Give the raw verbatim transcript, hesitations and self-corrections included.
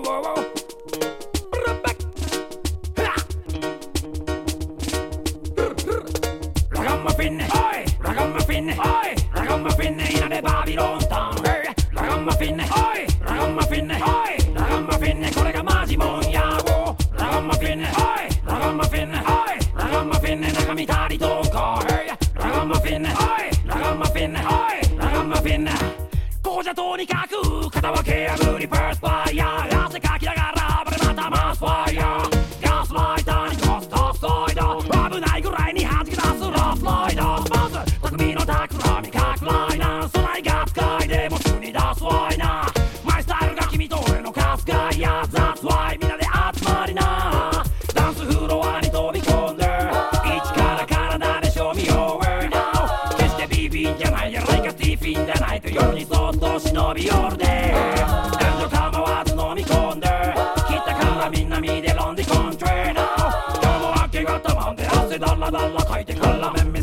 Ragamuffin, oi, ragamuffin, oi, ragamuffin in the Babylon town. Ragamuffin, oi, ragamuffin, oi, ragamuffin これがマジモンやwo。Ragamuffin, oi, ragamuffin, oi, ragamuffin 中身足りとんか。Ragamuffin, oi, ragamuffin, oi, ragamuffin ここじゃとにかく片分け破り First fire 汗かきながらバレまたマスファイヤーガスライターにコストスライダー危ないぐらいに弾き出すラスライダーまず匠の企みかくライナーそないが使いでもすぐに出すワイナーマイスタイルが君と俺のカスカイヤー That's why みんなで集まりなダンスフロアに飛び込んで一から体で show me your way now 決してビビンじゃないやらいかスティーフィンじゃないと夜にそっと忍び寄るで男女構わず飲み込んで切ったからみんな見でロンディコントレーナー今日も明け方まで汗だらだらかいてから面